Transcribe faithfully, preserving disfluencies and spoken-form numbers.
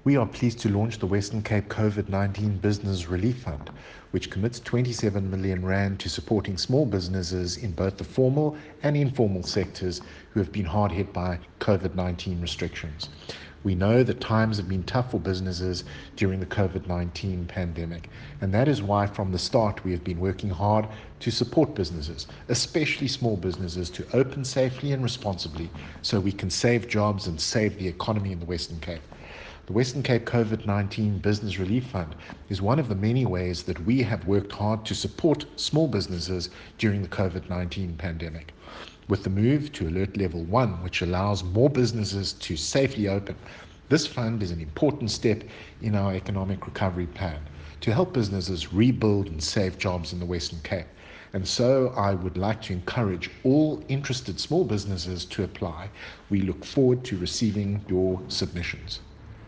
We are pleased to launch the Western Cape COVID nineteen Business Relief Fund, which commits twenty-seven million rand to supporting small businesses in both the formal and informal sectors who have been hard hit by COVID nineteen restrictions. We know that times have been tough for businesses during the COVID nineteen pandemic, and that is why from the start we have been working hard to support businesses, especially small businesses, to open safely and responsibly so we can save jobs and save the economy in the Western Cape. The Western Cape COVID nineteen Business Relief Fund is one of the many ways that we have worked hard to support small businesses during the COVID nineteen pandemic. With the move to Alert Level one, which allows more businesses to safely open, this fund is an important step in our economic recovery plan to help businesses rebuild and save jobs in the Western Cape. And so I would like to encourage all interested small businesses to apply. We look forward to receiving your submissions.